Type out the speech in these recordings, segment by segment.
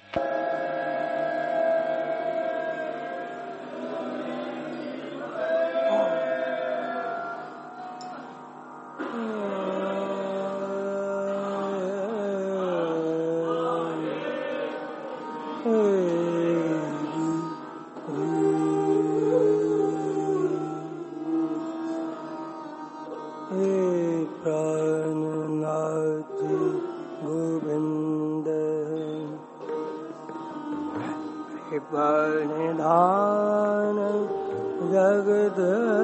परिधान जगद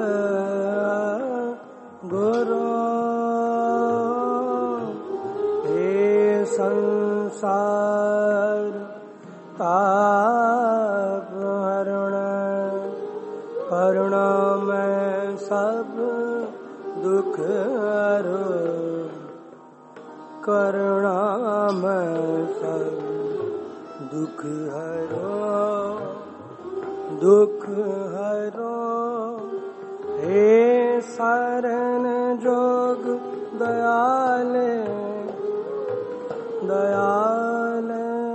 गुरु हे संसार ताप हरण करुणा में सब दुख हरो करुणा में सब दुख हरो दुख हरो हे शरण जोग दयाल दयाल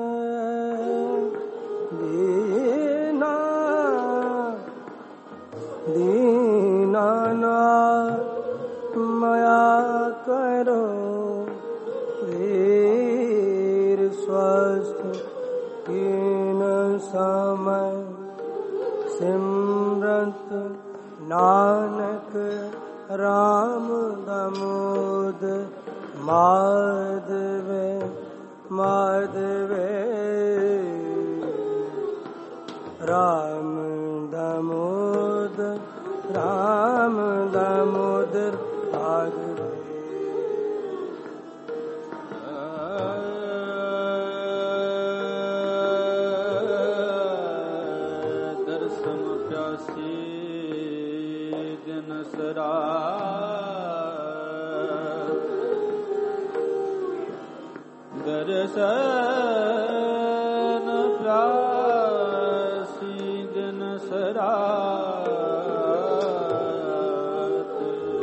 दीना दीनानाथ माया करो वीर स्वस्थ कीन समय सिमरत नानक राम दामोद माधवे माधवे राम दामोदर माधवे दर्शन प्यासी दिन सरात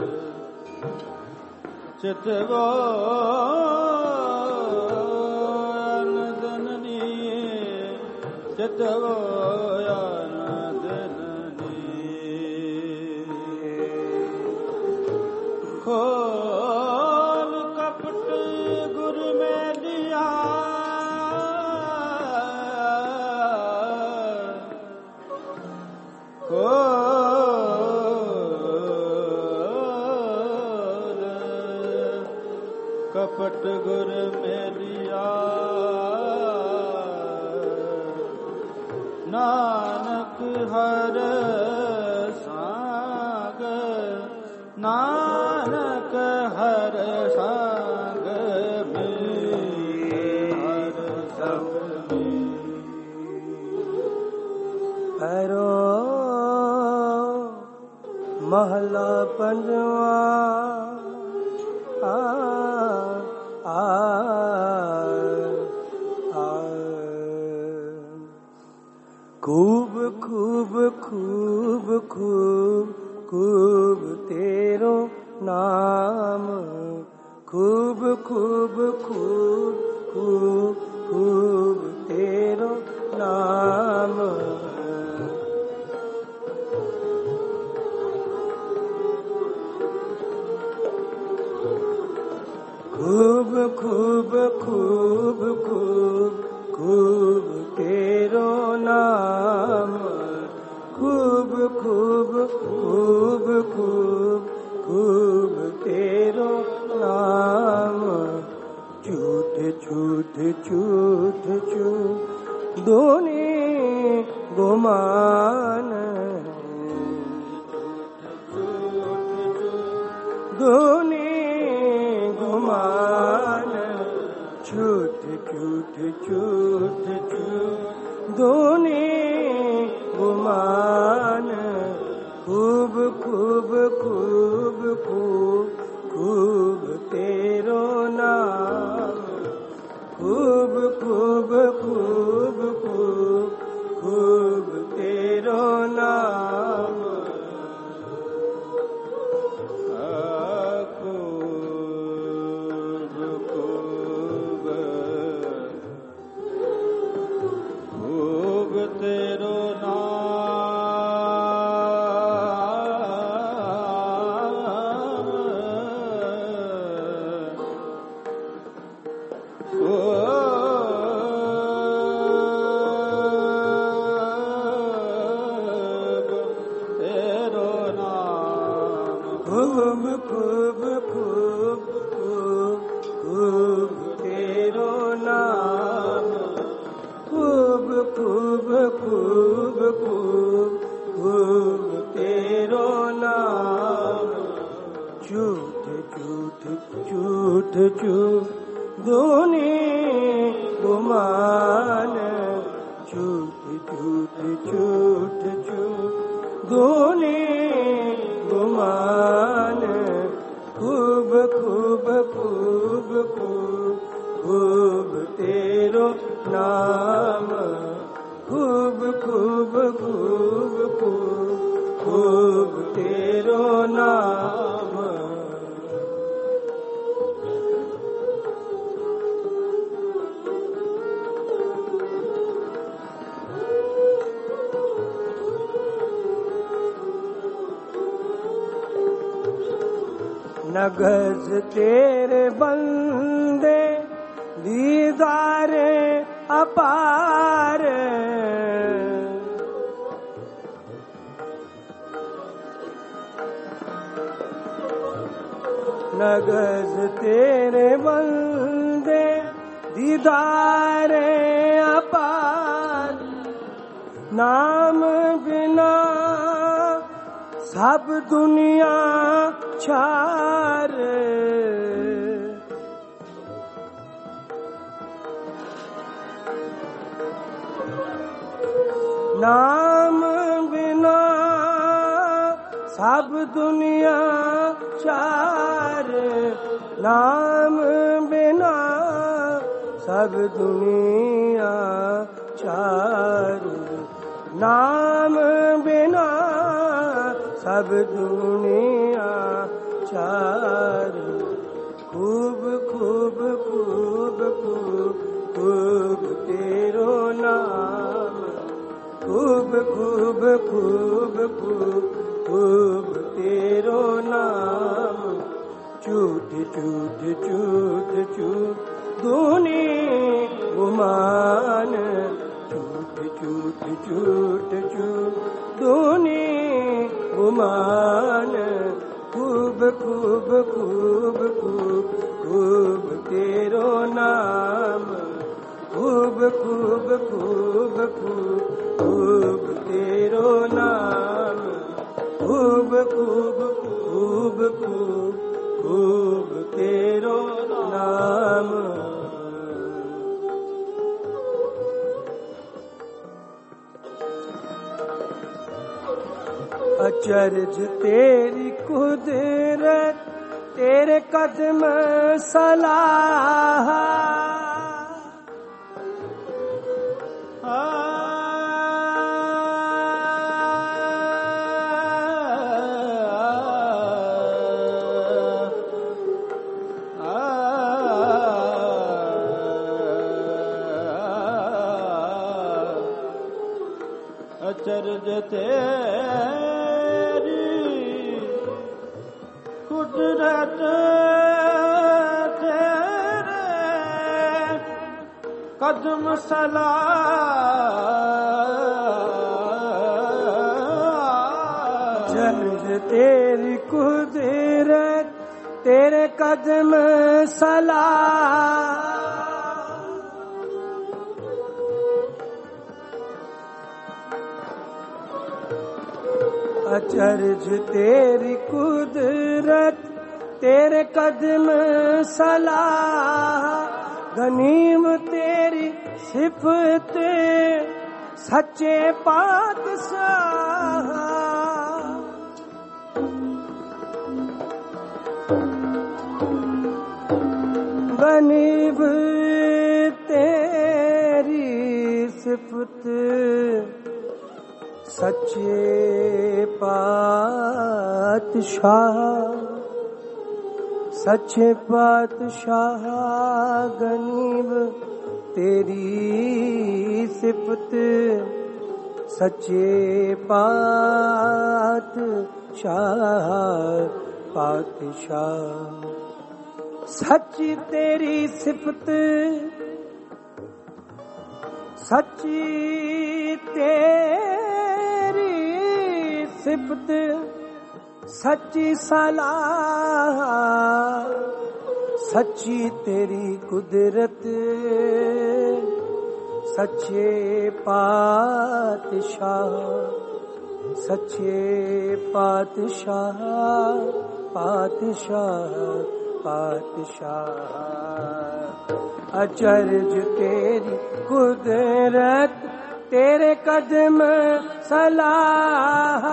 चितवो जननी चितवो खोल कपट गुरु में लिया खोल कपट गुरु में लिया नानक हर सांग नानक हर संग में हर संग में हरो महला पंजवा खूब खूब खूब खूब खूब तेरो नाम खूब खूब खूब खूब खूब तेरो नाम खूब खूब खूब खूब खूब तेरो नाम खूब खूब खूब खूब खूब तेरो नाम झूठ झूठ झूठ झूठ दोने गुमान दोने गुमान झूठ झूठ झूठ झूठ दोने गुमान खूब खूब खूब खूब खूब तेरो नाम खूब खूब खूब खूब खूब तेरो नाम झूठ दूनी गुमान, झूठ झूठ झूठ झूठ दूनी गुमान, खूब खूब खूब खूब खूब तेरो नाम, खूब खूब खूब खूब खूब तेरो नाम। नगज तेरे बंदे दीदारे अपार, नगज तेरे बंदे दीदारे अपार, नाम बिना सब दुनिया छार, नाम बिना सब दुनिया छार, नाम बिना सब दुनिया छार, नाम बिना सब दुनिया छार, खूब खूब खूब खूब खूब तेरो नाम, खूब खूब खूब खूब खूब तेरो नाम, झूठ झूठ झूठ झूठ दूनी गुमान, झूठ झूठ झूठ झूठ दूनी गुमान, खूब खूब खूब खूब खूब तेरो नाम, खूब खूब खूब खूब खूब तेरो नाम, खूब खूब खूब खूब खूब तेरो नाम। अचरज तेरी कुदरत तेरे कदम सलाह, अचरज तेरी कुदरत तेरे कदम सलाह, अचरज तेरी कुदरत तेरे कदम सलाह, अचरज तेरी कुदरत तेरे कदम सलाह, गनीम तेरी सिफत सच्चे पातशाह, गनीम तेरी सिफत सच्चे पातशाह, सच्चे पातशाह, गनीब तेरी सिफत सच्चे पातशाह, पातशाह, सच्ची तेरी सिफत सच्ची तेरी सिफत सच्ची सलाह, सच्ची तेरी कुदरत सच्चे पातशाह, सच्चे पातशाह, पातशाह, पातशाह। अचरज तेरी कुदरत तेरे कदम सलाह।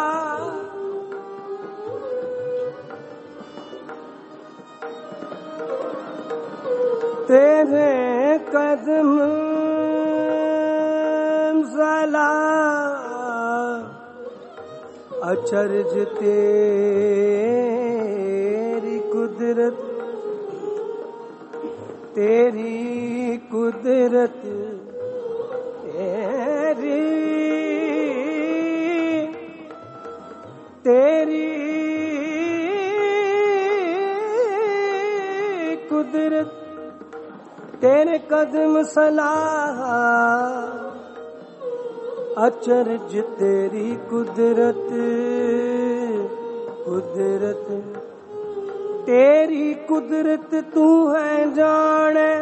तेरे कदम सलाह। अचरज तेरी कुदरत तेरी कुदरत तेरी कुदरत तेरे कदम सलाह। अचरज तेरी कुदरत कुदरत तेरी कुदरत तू है जाने।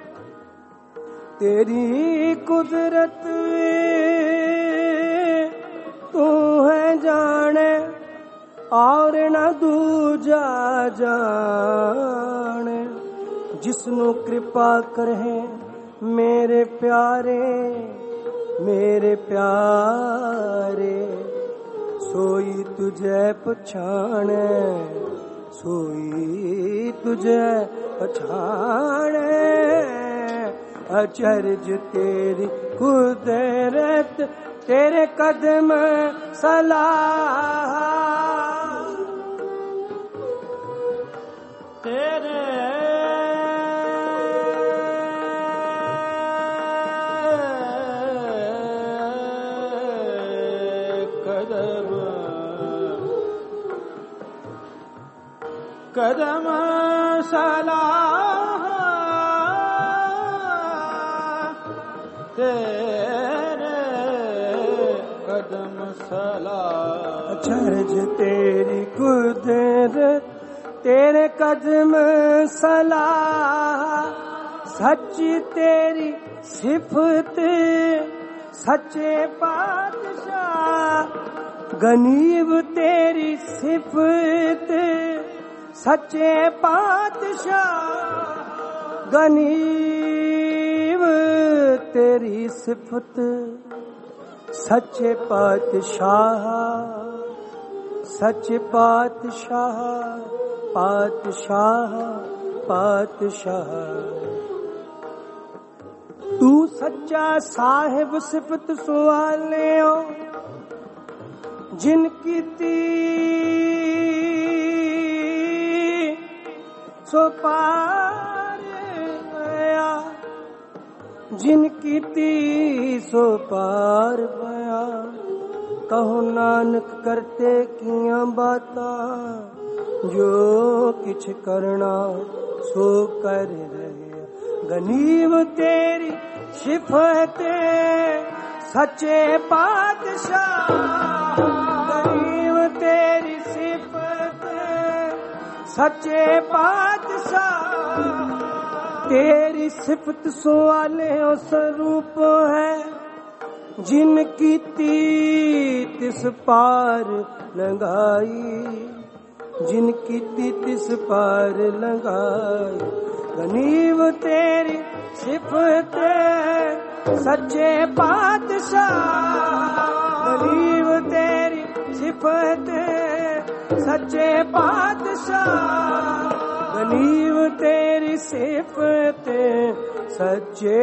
तेरी कुदरत तू है जाने और न दूजा जाने। जिसनु कृपा करे मेरे प्यारे सोई तुझे पछाणे। सोई तुझे पछाणे। अचरज तेरी कुदरत तेरे कदम सलाह। तेरे कदम सलाह। तेरे कदम सलाह। अचरज तेरी कुदरत तेरे कदम सलाह। सच तेरी सिफत सच्चे पातशाह। गनीब तेरी सिफत सच्चे पातशाह। गनीब तेरी सिफत सच्चे पातशाह। सच्चे पातशाह पातशाह पातशाह। तू सच्चा साहिब सिफत सुवाले हो जिनकी ती सो पार गया। जिनकी ती सो पार गया। कहो नानक करते किया बातां जो किछ करना सो कर रहे। गनीम तेरी सिफत सच्चे पातशाह। गनीम तेरी सिफत सच्चे पातशाह। तेरी सिफत सुवाले स्वरूप है जिनकी तिस पार लगाई। जिनकी तिस पार लगाई। गनीम तेरी सिफत सच्चे पातशाह। गनीम तेरी सिफत सच्चे पातशाह। गनीम तेरी सिफत सच्चे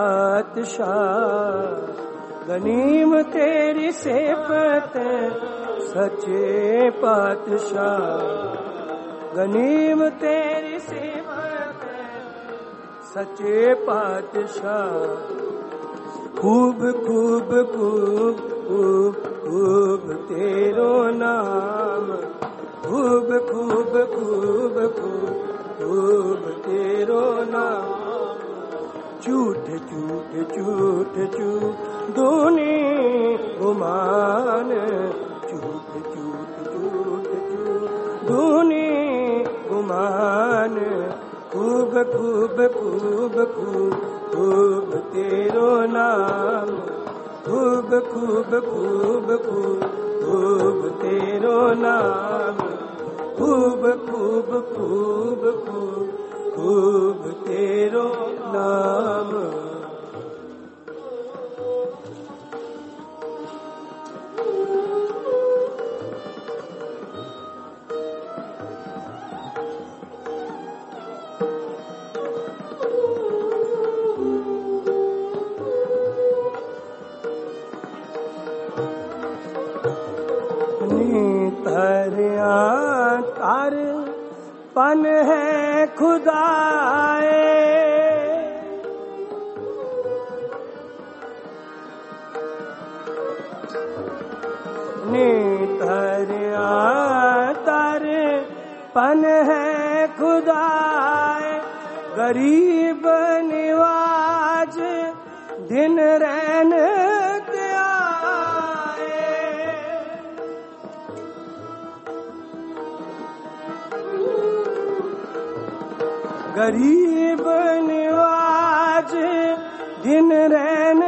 पातशाह। गनीम तेरी सिफत सच्चे पातशाह। गनीम तेरी सिफत सच्चे पातशाह। खूब खूब खूब खूब खूब तेरो नाम। खूब खूब खूब खूब खूब तेरो नाम। झूठ झूठ झूठ झूठ दोने गुमान। झूठ झूठ झूठ झूठ दोने गुमान। खूब खूब खूब खूब खूब तेरो नाम। खूब खूब खूब खूब खूब तेरो नाम। खूब खूब खूब खूब खूब तेरो नाम। तार पन है खुदाए, नितरिया तार पन है खुदाए, गरीब निवाज दिन रैन गरीब निवाज दिन रैन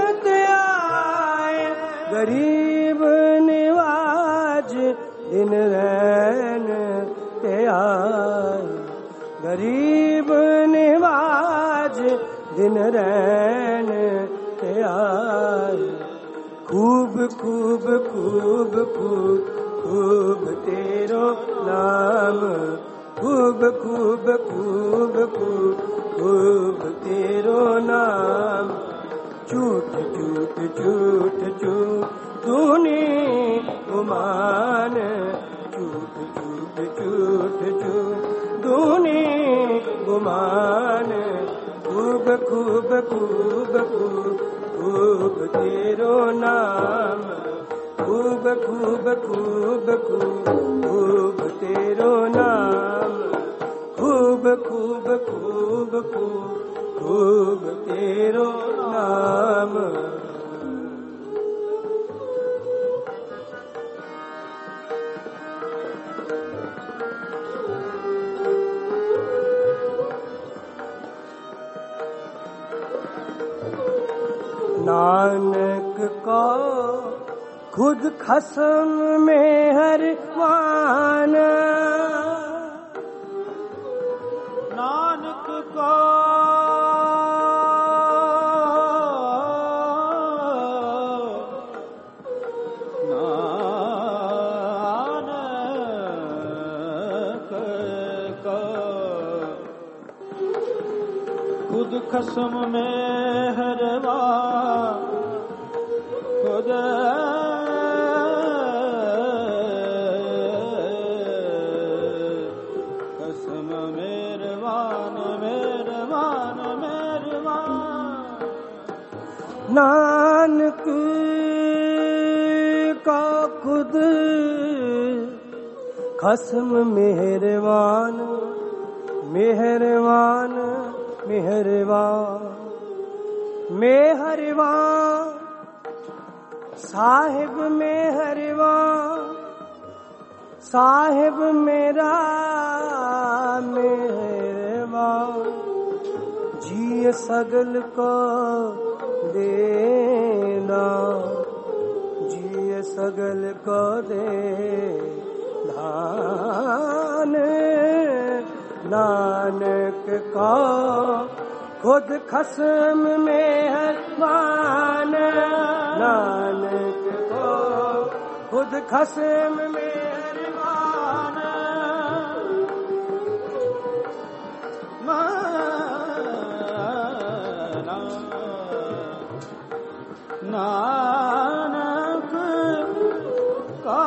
आए, गरीब निवाज दिन रैन आए, गरीब निवाज दिन रैन आए। खूब खूब खूब खूब खूब तेरो नाम, खूब खूब खूब खूब खूब तेरो नाम। झूठ झूठ झूठ झूठ तूने गुमान, झूठ झूठ झूठ झूठ तूने गुमान। खूब खूब खूब खूब खूब तेरो नाम, खूब खूब खूब खूब खूब तेरो नाम, खूब खूब खूब खूब खूब तेरो नाम। नानक को खुद खस्म में हर माना, नानक को खुद खस्म में हरवा, खुद खस्म मेरवान मेरवान मेरवान। नानक का खुद खस्म मेहरबान मेहरबान मेहरबान मेहरबान, साहिब मेहरबान साहिब मेरा मेहरबान। जी सगल को देना, जी सगल को दे धान। नानक का खुद खस्म मेहरबान, नानक को खुद खस्म मेहरबान। नानक का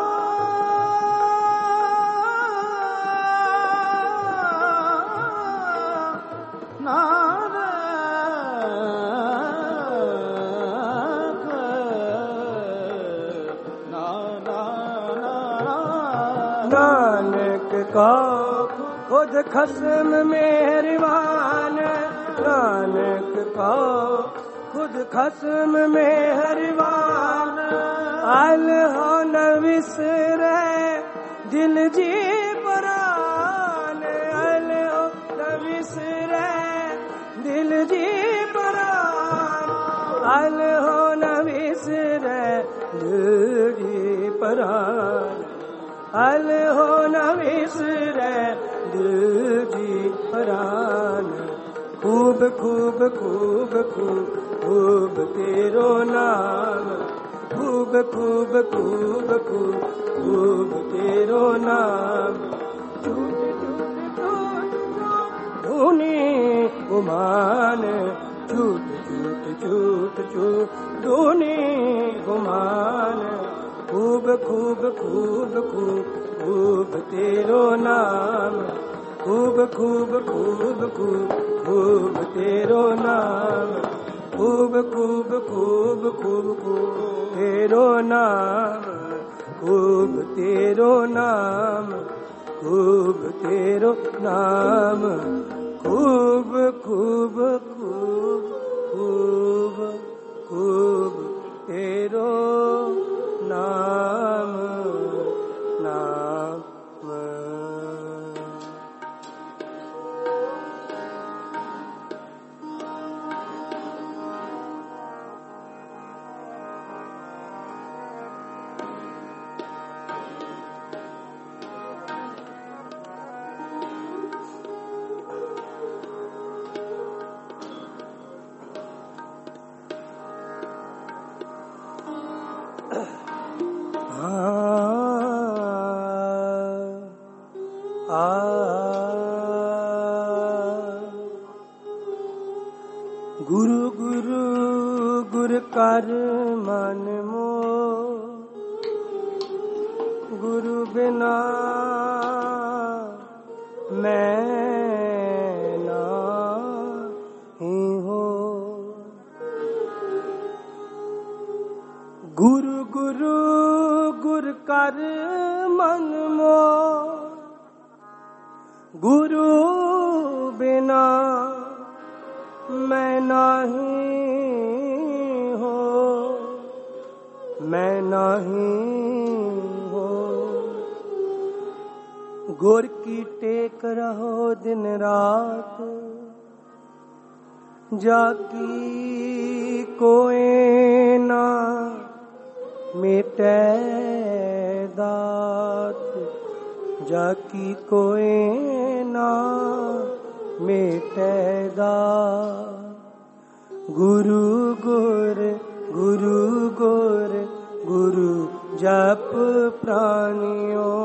नानक का खुद खस्म मेहरबान, नानक का खुद खस्म मेहरबान। अल हो न विसरे दिल जी परान, अल हो न विसरे दिल जी परान, अल हो न विसरे दिल जी परान। हल हो न विसरे दिल जी परान। खूब खूब खूब खूब खूब तेरो नाम, खूब खूब खूब खूब खूब तेरो नाम। झूठ झूठ झूठ धूनी गुमान, झूठ झूठ झूठ झूठ धूनी गुमान। खूब खूब खूब खूब खूब तेरो नाम, खूब खूब खूब खूब खूब तेरो नाम। खूब खूब खूब खूब खूब तेरो नाम, खूब तेरो नाम, खूब तेरो नाम। खूब खूब खूब खूब खूब तेरो नाम, नाम। गुरु गुरु गुर कर मन मोह, गुरु बिना मैं नहीं हो। गुरु गुरु गुर कर मन मोह, गुरु बिना मैं नहीं हो, मैं नहीं हो। गुर की टेक रहो दिन रात, जाकी कोई ना मिटे दात, जाकी कोई ना मिटे दात। गुरु गुर गुरु गुर गुरु जप प्राणियों,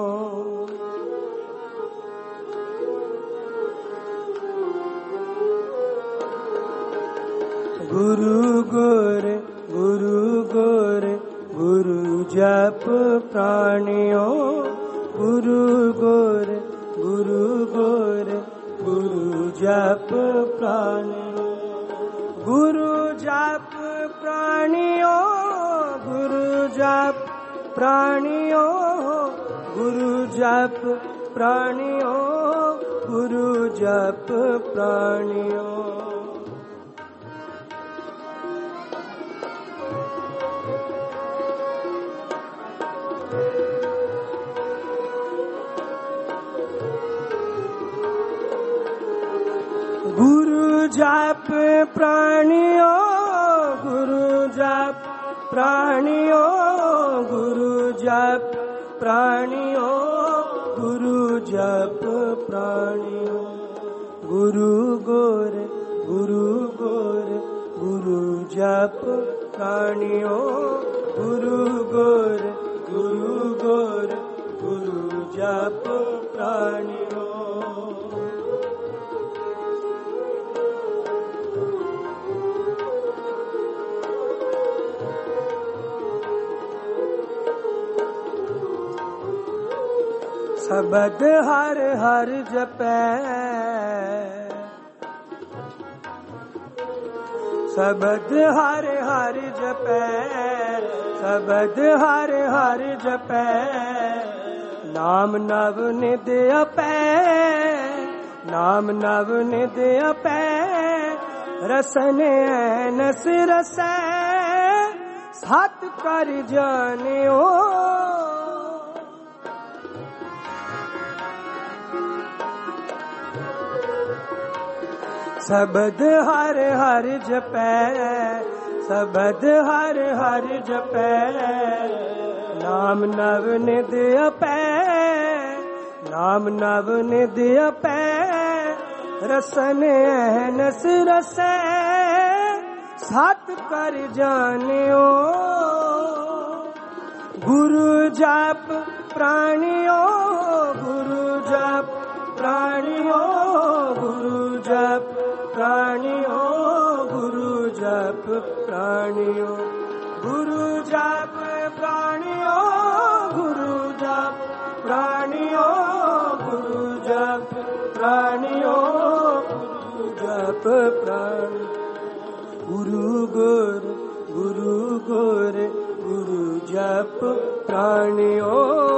गुरु गुर गुरु गुर गुरु जप प्राणियों। गुरु गुर गुरु गुर गुरु जप प्राणियों, गुरु जप प्राणियों, गुरु जप प्राणियों, गुरु जप प्राणियों, गुरु जप प्राणियों। गुरु जप प्राणियों, गुरु जप प्राणियों, गुरु जप प्राणियों, गुरु जप प्राणियों। गुरु गुर गुरु गुर गुरु जप प्राणियों, गुरु गुर गुरु गुर गुरु जप प्राणियों। शब्द हर हर जपै, शब्द हर हर जपै, शब्द हर हर जपै। नाम नव निध अपै, नाम नव निध अपै। रसन नस रसै, सत कर जानियो। शब्द हर हर जपै, शब्द हर हर जपै। नाम नव निध अपै, नाम नव निध अपै रसन अहनस रसै सत कर जानियो गुरु जप प्राणियो गुरु जप प्राणियो गुरु जप प्राणियो गुरु जप प्राणियो गुरु जप प्राणियो गुरु जप प्राणियो गुरु जप प्राणियो गुरु जप प्राण गुरु गुर गुरु गुर गुरु जप प्राणियो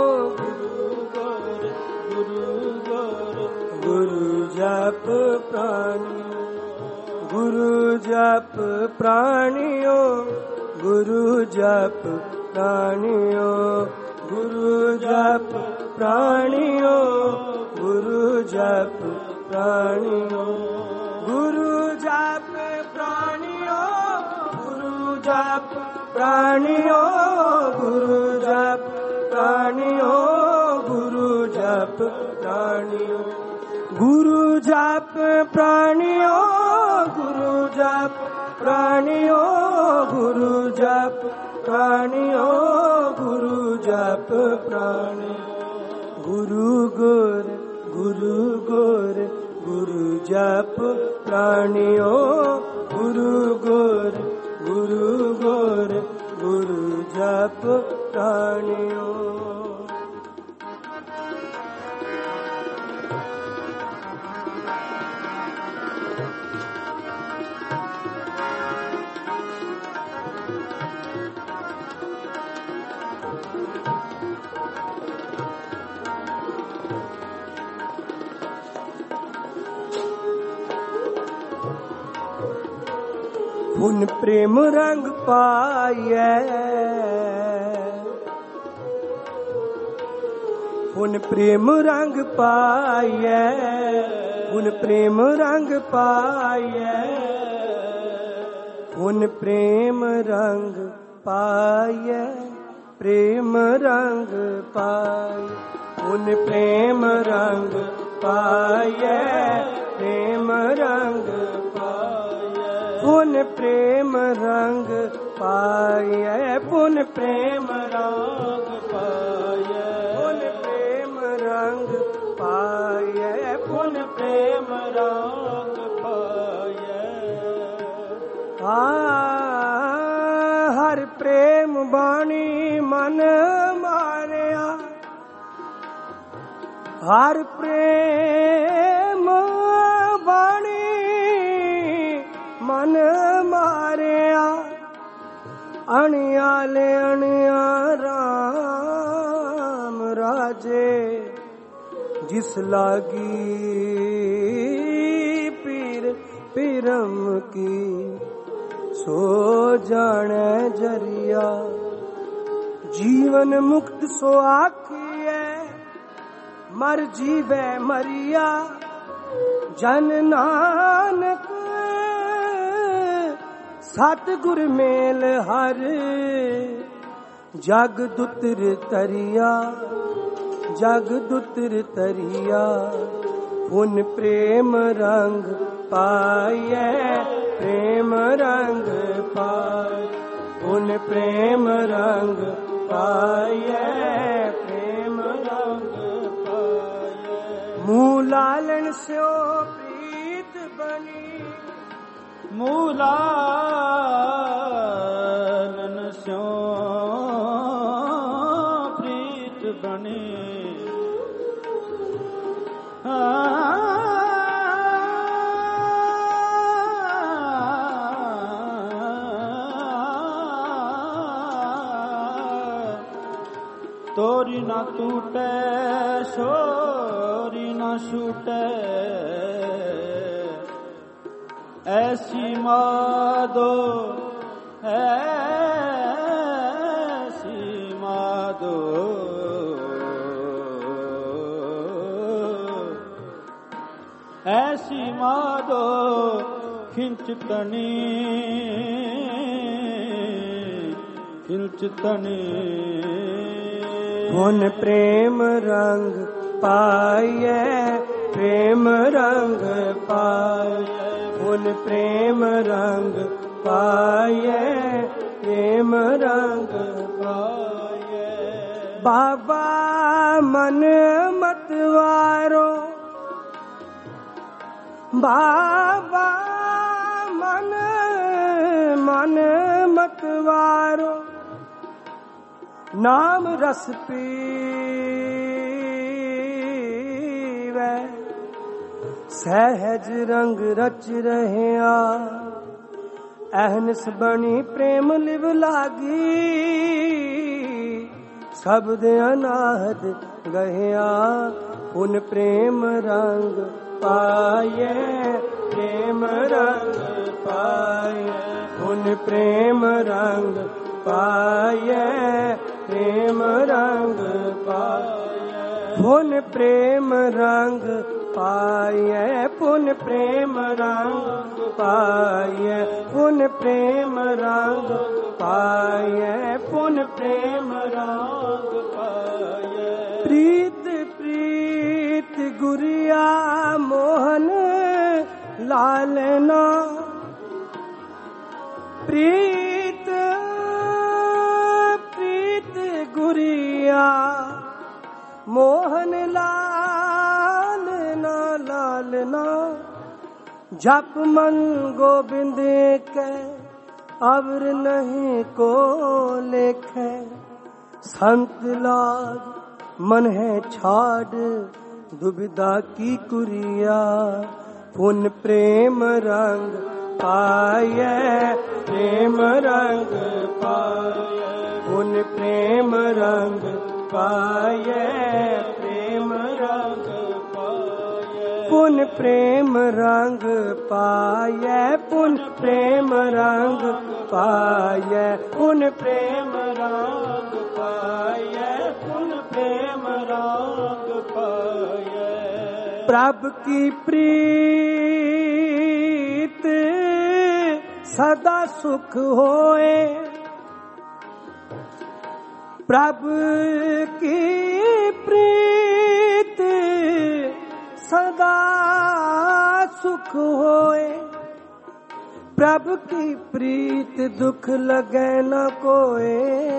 गुरु गुर गुरु जप प्राणियो गुरु जप प्राणियो गुरु जप प्राणियो गुरु जप प्राणियो गुरु जप प्राणियो गुरु जप प्राणियो गुरु जप प्राणियो गुरु जप प्राणियो गुरु जप प्राणियो गुरु जप प्राणियो गुरु जप प्राणियो गुरु जप प्राणियो गुरु जप प्राणियो गुरु गुर गुरु गुर गुरु जप प्राणियो गुरु गुर गुरु गुर गुरु जप प्राणियो उन प्रेम रंग पाए उन प्रेम रंग पाए उन प्रेम रंग पाए उन प्रेम रंग पाए प्रेम रंग पाए उन प्रेम रंग पाए प्रेम रंग पुन प्रेम रंग पाए पुन प्रेम रंग पाए पुन प्रेम रंग पाए पुन प्रेम रंग पाए हर प्रेम बाणी मन मारिया हर प्रेम बाणी मन मारिया अणियाले अणिया राम राजे जिस लागी पीर पीरम की सो जाने जरिया जीवन मुक्त सो आखिए मर जीवे मरिया जन नानक सतगुर मेल हर जग दुतर तरिया जग दुतर तरिया उन प्रेम रंग पाए प्रेम रंग पाए उन प्रेम रंग पाए प्रेम रंग पाए मुँह लालन स्यो प्रीत बनी मूलालन स्यो प्रीत बने तोरी न टूटे शोरी न छूटे ऐसी मादो ऐसी मादो ऐसी मादो खिंचतनी खिंचतनी उन प्रेम रंग पाइए प्रेम रंग पाइए पुन प्रेम रंग पाइए प्रेम रंग पाइए। बाबा मन मतवारो बाबा मन मतवारो नाम रस पीवे सहज रंग रच रहिया अहनस बनी प्रेम लिव लागी शब्द अनाहद गहिया पुन प्रेम रंग पाइए प्रेम रंग पाइए पुन प्रेम रंग पाइए प्रेम रंग पाइए पुन प्रेम रंग पाइए पुन प्रेम रंग पाइए पुन प्रेम रंग पाइए पुन प्रेम रंग पाइए। प्रीत प्रीत गुरिया मोहन लालना प्रीत प्रीत गुरिया मोहन लालना लालना जप मन गोविंद के अवर नहीं को लेखे संत लाग मन है छाड़ दुविधा की कुरिया पुन प्रेम रंग पाइए प्रेम रंग पाइए पुन प्रेम रंग पाइए प्रेम रंग पाइए पुन प्रेम रंग पाइए पुन प्रेम रंग पाइए पुन प्रेम रंग पाइए पुन प्रेम रंग पाइए। प्रभु की प्रीत सदा सुख होए प्रभु की प्रीत सदा सुख होए प्रभु की प्रीत दुख लगे न कोए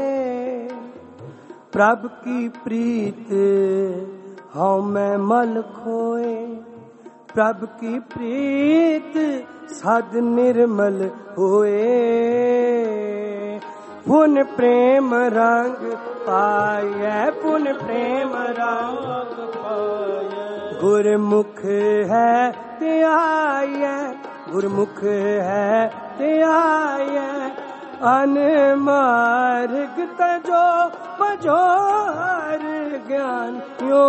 प्रभु की प्रीत हाँ मैं मल खोए प्रभु की प्रीत सद निर्मल होए पुन प्रेम रंग पाइए पुन प्रेम रंग पाइए गुरमुख है त्याये गुरमुख है त्याये अनमार्ग तजो पजो हर ज्ञान यो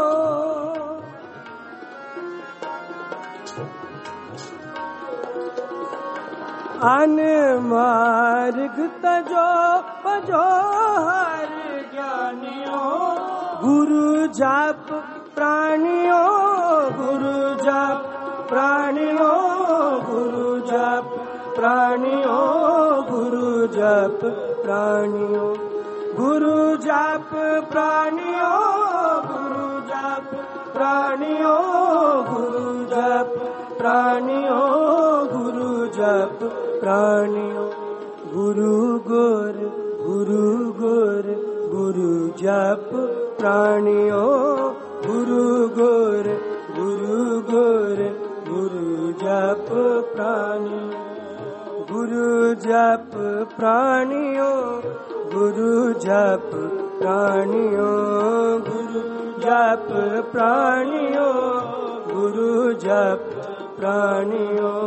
अनमार्ग तजो पजो हर ज्ञानियों गुरु जप प्राणियों गुरु जप प्राणियों गुरु जप प्राणियों गुरु जप प्राणियों गुरु जप प्राणियों गुरु जप प्राणियों गुरु जप प्राणियों गुरु जप प्राणियों गुरु गुर गुरु जप प्राणियों गुरु गुर गुरु जप प्राणियों गुरु जप प्राणियों गुरु जप प्राणियों गुरु जप प्राणियों गुरु जप प्राणियों।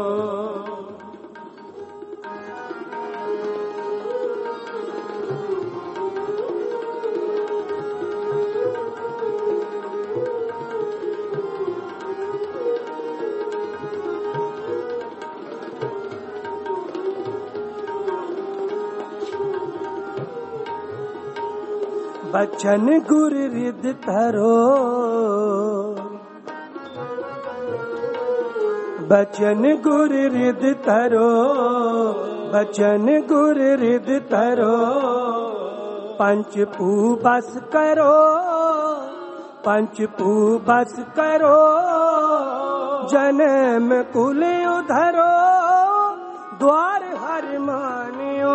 बचन गुर रिद धरो बचन गुर रिद धरो बचन गुर रिद धरो पंच पू बस करो पंच पूबस करो जन्म कुल उधरो द्वार हर मानियो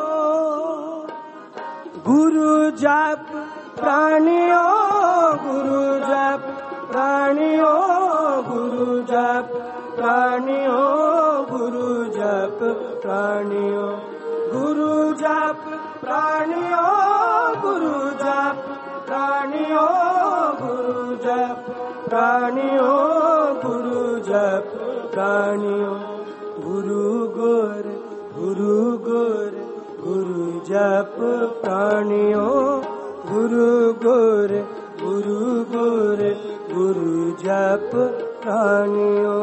गुरु जप प्राणियों गुरु जप प्राणियों गुरु जप प्राणियों गुरु जप प्राणियों गुरु जप प्राणियों गुरु जप प्राणियों गुरु जप प्राणियों गुरु जप प्राणियों गुरु गुर गुरु गुर गुरु जप प्राणियों गुरु गुर गुरु गुर गुरु जप प्राणियों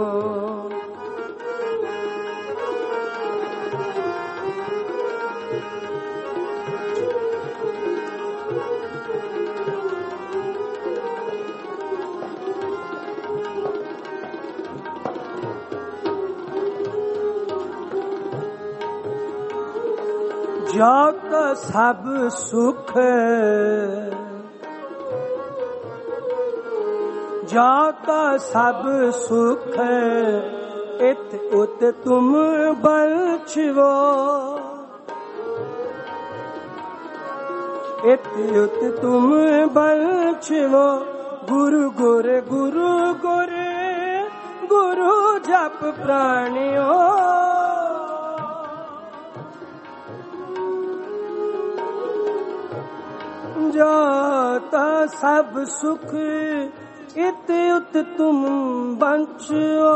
जात सब सुख जात सब सुख इत उत तुम बलछवो इत उत तुम बलछवो गुरु गुर गुरु गुर गुरु जप प्राणियों जाता सब सुख इत उत तुम बंचो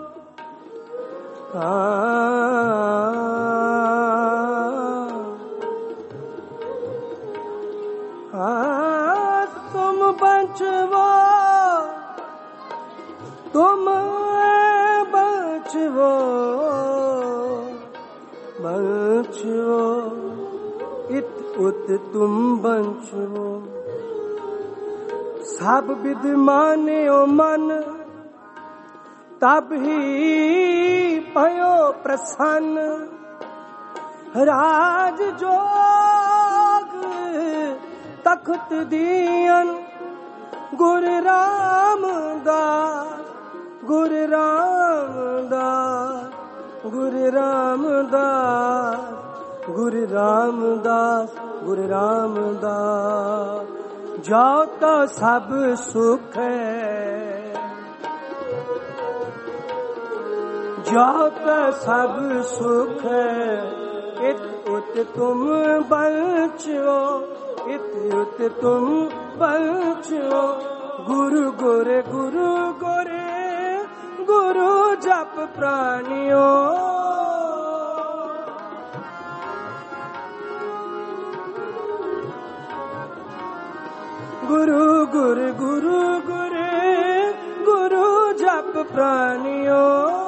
तुम बंचवो तुम बंचवो बंचवो इत उत तुम बंचवो सब विद मान्यो मन तब ही भयो प्रसन्न राज जोग तख्त दियन गुरु रामदास गुरु रामदास गुरु रामदास गुरु रामदास गुरु रामदास जाओ तो सब सुख है जाओ तो सब सुख है इत उत तुम बलछो इत उत तुम बलछो गुरु गुर गुरु गुर गुरु जप प्राणियों गुरु गुर गुरु गुर गुरु जप प्राणियों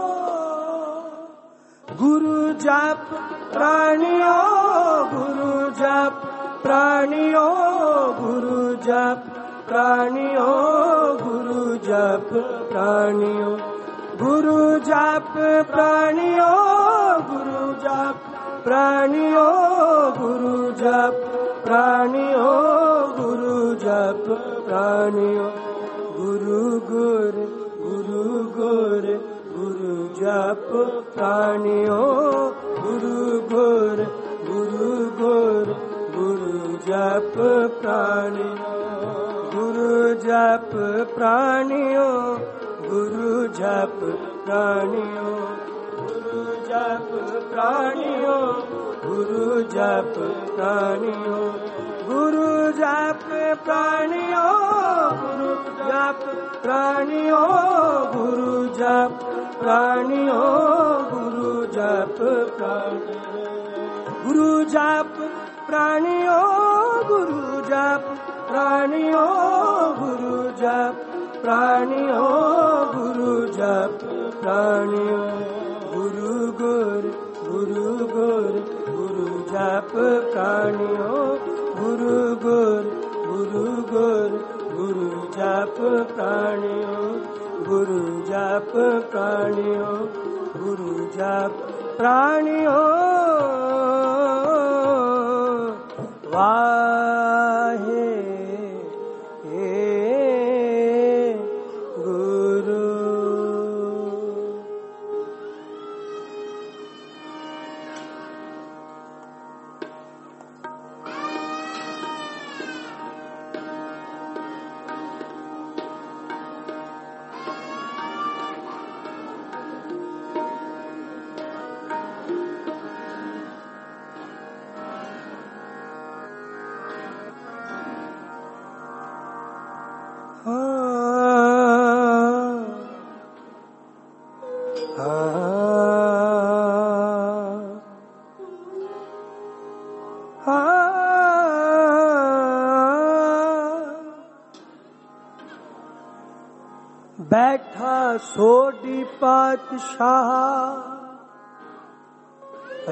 गुरु जप प्राणियों गुरु जप प्राणियों गुरु जप प्राणियों गुरु जप प्राणियों गुरु जप प्राणियों गुरु जप प्राणियों गुरु जप प्राणियों गुरु जप प्राणियों गुरु गुर गुरु गुर गुरु जप प्राणियों गुरु गुर गुरु गुर गुरु जप प्राणियों गुरु जप प्राणियों गुरु जप प्राणियों गुरु जप प्राणियों गुरु जप प्राणियों गुरु जप प्राणियों गुरु जप प्राणियों गुरु जप प्राणियों गुरु जप प्राणियों गुरु जप प्राणियों गुरु जप प्राणियों गुरु जप प्राणियों गुरु जप प्राणियों गुरु गुर गुरु गुर गुरु जप प्राणियों गुरु गुर गुरु गुर गुरु जप प्राणियों गुरु जप प्राणियों गुरु जप प्राणियों वाहे बैठा सोडी पातशाह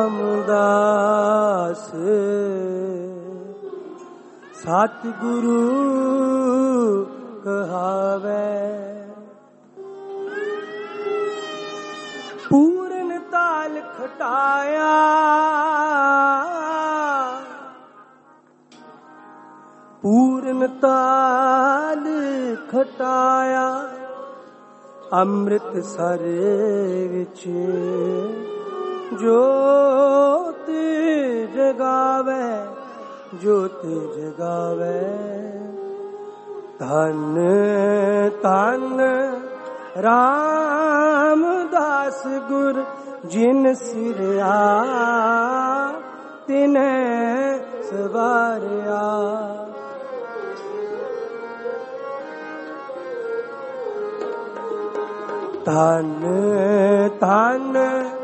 रामदास सतगुरु कहावे पूर्ण ताल खटाया पूर्ण ताल खटाया ਅੰਮ੍ਰਿਤਸਰ ਵਿੱਚ ਜੋਤ ਜਗਾਵੇ ਜੋਤ ਜਗਾਵੇ ਧੰਨ ਧੰਨ ਰਾਮਦਾਸ ਗੁਰ ਜਿਨ ਸਿਰਿਆ ਤਿਨੈ ਸਵਾਰਿਆ ਧੰਨ ਧੰਨ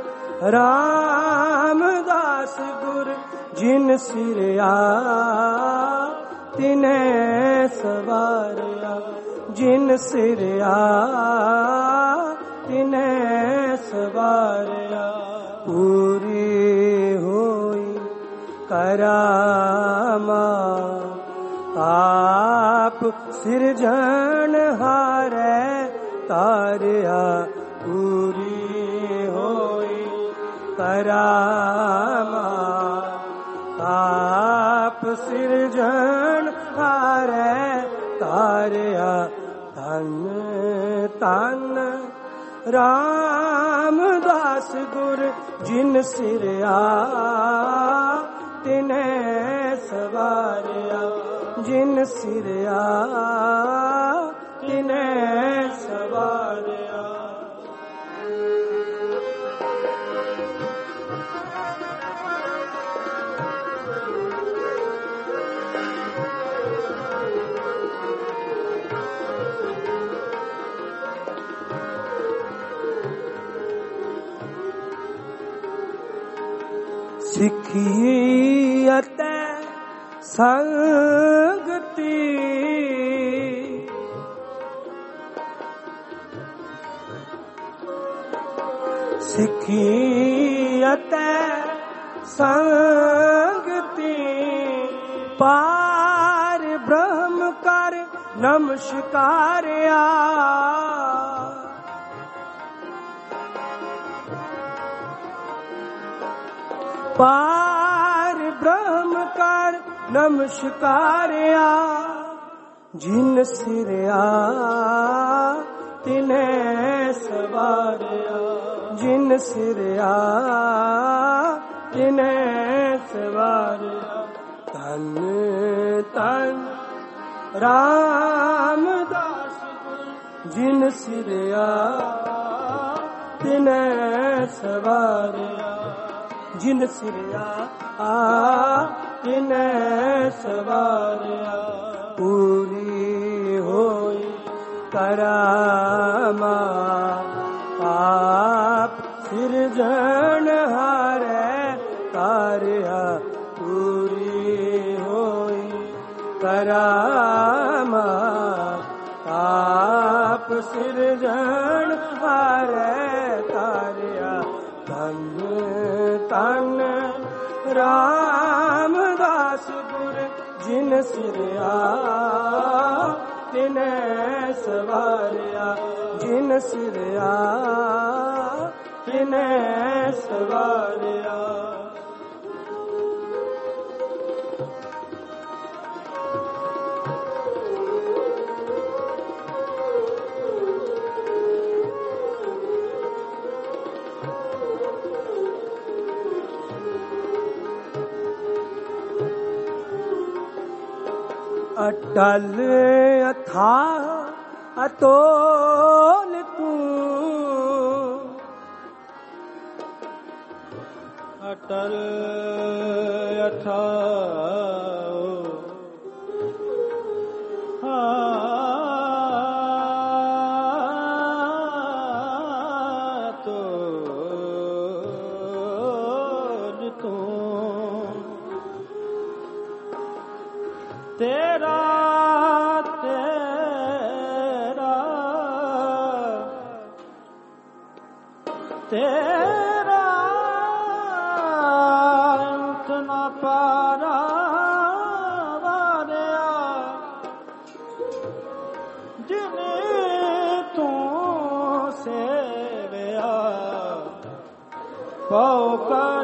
ਰਾਮਦਾਸ ਗੁਰ ਜਿਨ ਸਿਰਿਆ ਤਿਨੈ ਸਵਾਰਿਆ ਜਿਨ ਸਿਰਿਆ ਤਿਨੈ ਸਵਾਰਿਆ ਪੂਰੀ ਹੋਈ ਕਰਾਮਾ ਆਪ ਸਿਰਜਣਹਾਰੈ ਤਾਰਿਆ ਪੂਰੀ ਹੋਈ ਕਰਾਮਾ ਆਪ ਸਿਰਜਣਹਾਰੈ ਤਾਰਿਆ ਧੰਨ ਧੰਨ ਰਾਮਦਾਸ ਗੁਰ ਜਿਨ ਸਿਰਿਆ ਤਿਨੈ ਸਵਾਰਿਆ ਜਿਨ ਸਿਰਿਆ ਤਿਨੈ ਸਵਾਰਿਆ ਸਿੱਖੀ ਅਤੇ ਸੰਗਤੀ ਸਿੱਖੀ ਅਤੇ ਸੰਗਤੀ ਪਾਰ ਬ੍ਰਹਮ ਕਰ ਨਮਸਕਾਰਿਆ ਪਾਰ ਬ੍ਰਹਮ ਕਰ ਨਮਸਕਾਰਿਆ ਜਿਨ ਸਿਰਿਆ ਤਿਨੈ ਸਵਾਰਿਆ ਜਿਨ ਸਿਰਿਆ ਤਿਨੈ ਸਵਾਰਿਆ ਧੰਨ ਧੰਨ ਰਾਮਦਾਸ ਗੁਰ ਜਿਨ ਸਿਰਿਆ ਤਿਨੈ ਸਵਾਰਿਆ ਜਿਨ ਸਿਰਿਆ ਤਿਨੈ ਸਵਾਰਿਆ ਪੂਰੀ ਹੋਈ ਕਰਾਮਾ ਆਪ ਸਿਰਜਣਹਾਰੈ ਤਾਰਿਆ ਪੂਰੀ ਹੋਈ ਕਰਾਮਾ ਆਪ ਸਿਰਜਣਹਾਰੈ ਤਾਰਿਆ ਧੰਨ ਧੰਨ ਰਾਮਦਾਸ ਗੁਰ ਜਿਨ ਸਿਰਿਆ ਤਿਨੈ ਸਵਾਰਿਆ ਜਿਨ ਸਿਰਿਆ ਤਿਨੈ ਸਵਾਰਿਆ ਅਟਲ ਅਥਾਹ ਅਤੋਲ ਤੂੰ ਅਟਲ ਅਥਾਹ ਤੋ तेरा तेरा तेरा इतना पारा वारिया जिन्हें तू सेवया पाओ कर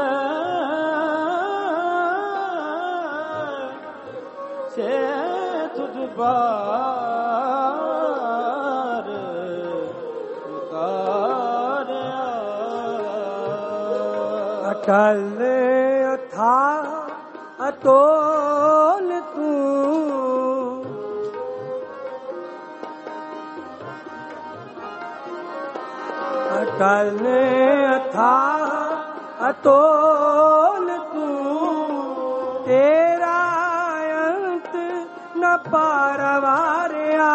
से तुझ बार उतारया अटल था अतोल तू अटल था अतोल तू तेरा अंत न पारवारिया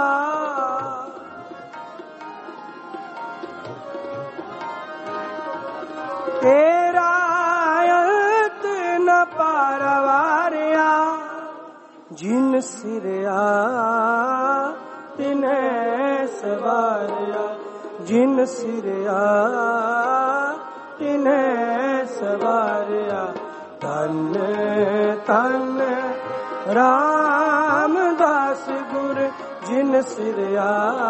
तेरा अंत न पारवारिया जिन सिरया तिने सवारिया जिन सिरया तिने सवारिया तन तन रामदास गुर जिन सिरया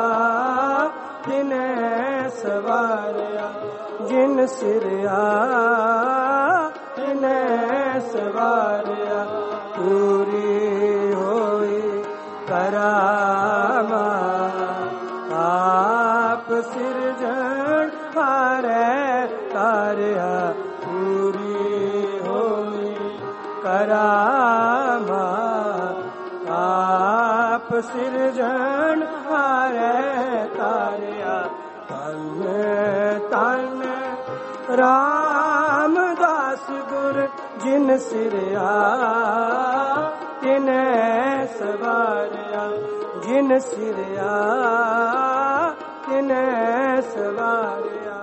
तिने सवारिया जिन सिरया तिने सवारिया पूरी होई करामा आप सिरजन हारे तारिया पूरी होई करामा आप सिरजन हारे तारिया तन तन रामदास गुर जिन सिरया तिने सवारिया जिन सिरया तिने सवारिया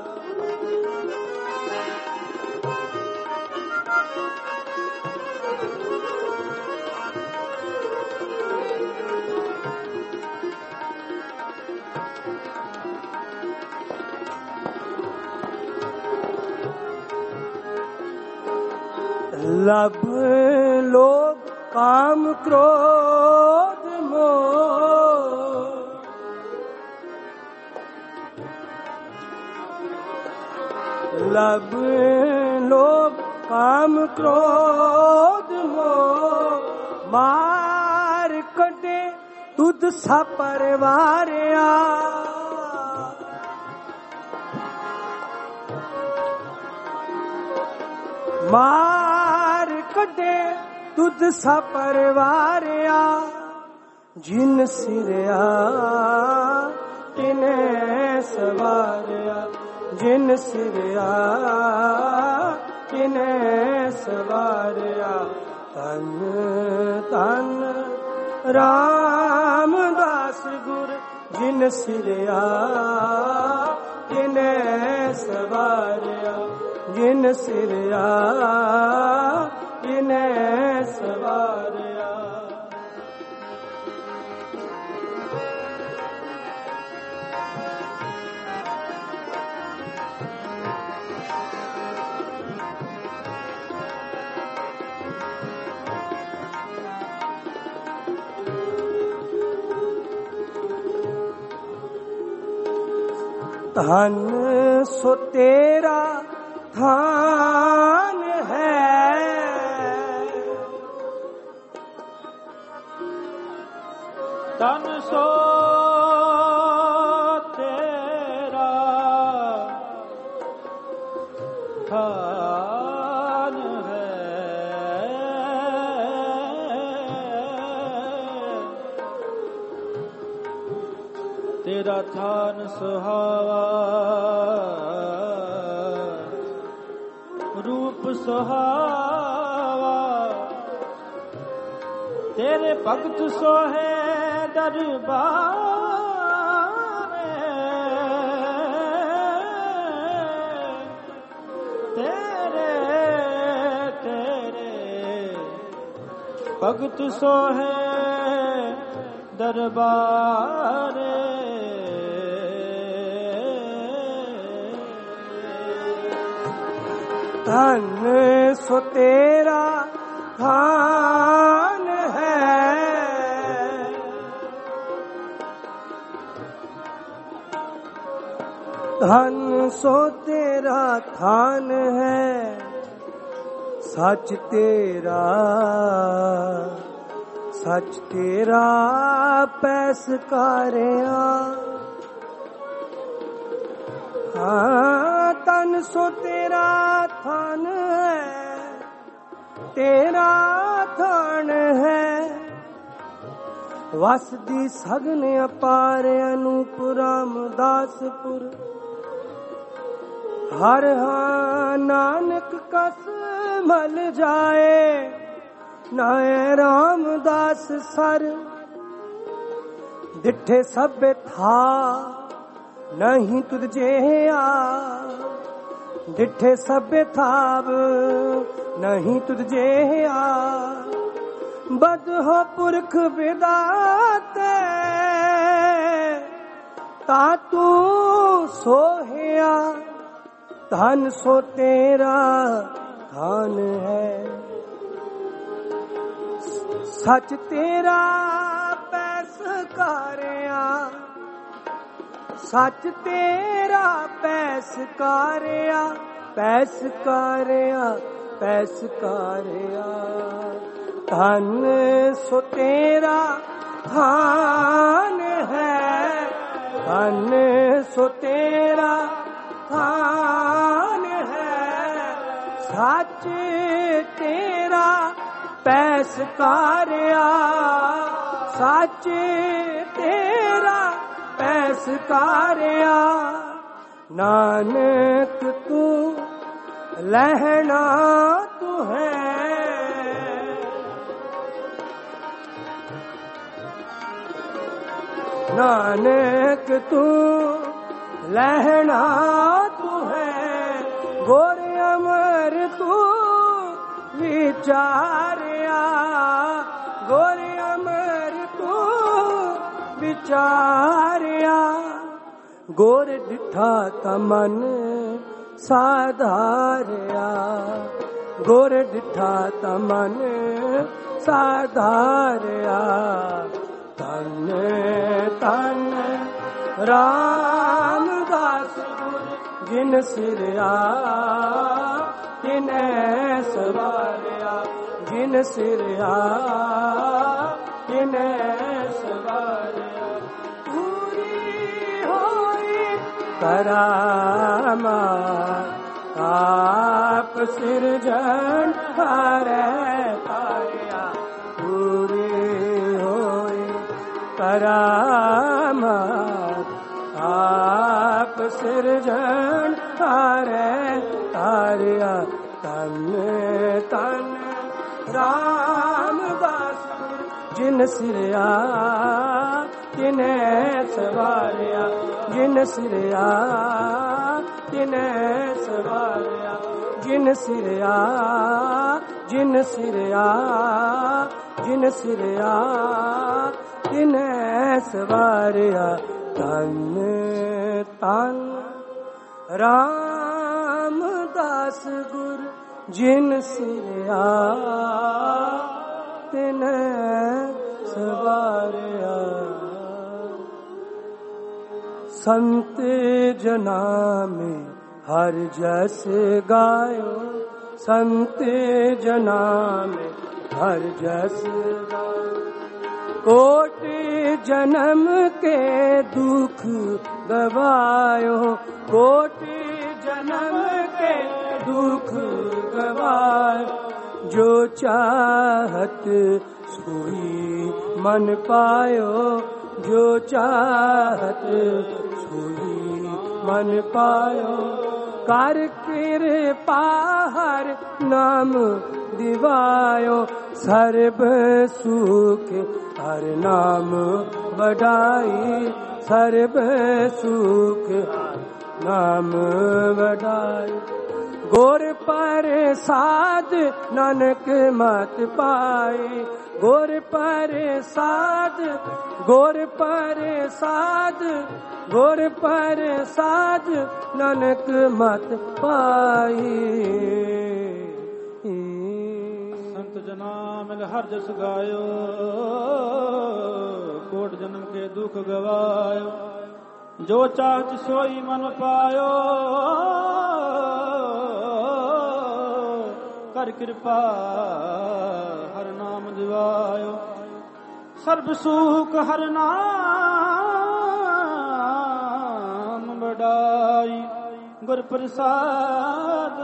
लब लोभ काम क्रोध मोह लब लोभ काम क्रोध मोह मार कटे तुद सा परवारिया मार कटे तुद सा परवारिया जिन सिरया तिने सवारिया जिन सिरया तिने सवारिया तन तन रामदास गुर जिन सिरया तिने सवारिया जिन सिरया तिने सवारिया धन सो तेरा धान है तन सो तेरा थान है तेरा थान सुहावा रूप सुहावा तेरे भक्त सोहे दरबार तेरे तेरे भगत सोहे दरबारे धन सो तेरा थान है, धन सो तेरा थान है, सच तेरा पैसकारिया। हाँ तन सो तेरा थान है, तेरा थान है, वसदी सगन अपार अनूप रामदासपुर। हर हाँ नानक कस मल जाए, नाए रामदास सर। दिठे सब था नहीं तुझे आ, दिठे सब थाव नहीं तुझे आ। बद हो पुरख विदाते तातू सोहिया, धन सो तेरा थान है, सच तेरा पैसकारिया, सच तेरा पैसकारिया, पैसकारिया पैसकारिया। धन सो तेरा थान है, धन सो तेरा थान है, सच तेरा पैसकारिया, सच तेरा पैसकारिया। नानक तू लहना तू है, नानक तू लहना तू है, गोर अमर तू विचारिया, गोर अमर तू विचारिया। गोर डिठा तमन साधारिया, गोर डिठा तमन साधारिया। तन तन रामदास जिन सिरया, जिने सवारिया, जिन सिरया, जिने सवारिया। पूरी होई करामा आप सिरजन हारे तारिया, पूरी होई करामा आप सिरजन हारे तारिया। तन तन रामदास जिन सिरया, जिने सवारिया, जिन सिरया, जिने सवारिया, जिन सिरया, जिन सिरया, जिन सिरया, जिने सवारिया। तन तन रामदास गुर जिन सिरया, तिने सवारिया। संत जना में हर जस गायो, संत जना में हर जस गायो। कोटि जन्म के दुख गवायो, कोटि जन्म के दुख गवायो। जो चाहत सोई मन पायो, जो चाहत सोई मन पायो। कर कृपा हर नाम दिवायो, सर्व सुख हर नाम बढ़ाई, सर्व सुख नाम बढ़ाई। गोर प्रसाद नानक मत पाई, ਗੁਰ ਪ੍ਰਸਾਦ ਗੁਰ ਪ੍ਰਸਾਦ ਗੁਰ ਪ੍ਰਸਾਦ ਨਾਨਕ ਮਤ ਪਾਈ ਸੰਤ ਜਨਾ ਮਿਲ ਹਰ ਜਸ ਗਾਇਓ ਕੋਟ ਜਨਮ ਕੇ ਦੁਖ ਗਵਾਇਓ ਜੋ ਚਾਹਤ ਸੋਈ ਮਨ ਪਾਇਓ ਕਰ ਕਿਰਪਾ ਹਰ ਨਾਮ ਦਿਵਾਇਓ ਸਰਬ ਸੁਖ ਹਰ ਨਾਮ ਬੜਾਈ ਗੁਰ ਪ੍ਰਸਾਦ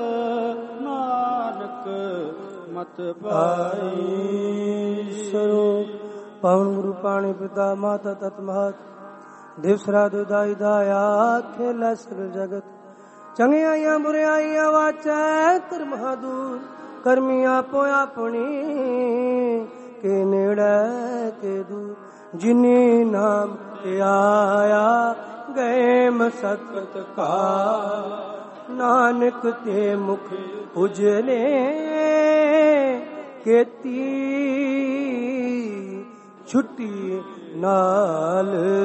ਨਾਨਕ ਮਤ ਪਾਈ ਸਰੂਪ ਪਵਨ ਗੁਰੂ ਪਾਣੀ ਪਿਤਾ ਮਾਤਾ ਤਤ ਮਹਤ ਦਿਵਸਰਾ ਦੁਦਾਈ ਦਾਇਆ ਖੇਲਾ ਸਗਲ ਜਗਤ ਚੰਗਿਆਈਆਂ ਬੁਰਿਆਈਆਂ ਵਾਚੈ ਕਰਮ ਦੂਰ ਕਰਮੀ ਆਪੋ ਆਪਣੀ ਕੇ ਨੇੜੇ ਤੇ ਦੂਰ ਜਿਨੀ ਨਾਮ ਤੇ ਆਇਆ ਗਏ ਮਸਕਤ ਕਾ ਨਾਨਕ ਤੇ ਮੁਖ ਉਜਲੇ ਕੀਤੀ ਛੁੱਟੀ ਨਾਲ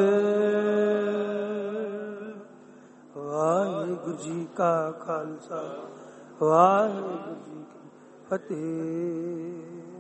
ਵਾਹਿਗੁਰੂ ਜੀ ਕਾ ਖਾਲਸਾ ਵਾਹਿਗੁਰੂ ਜੀ ਕੀ ਫਤਿਹ।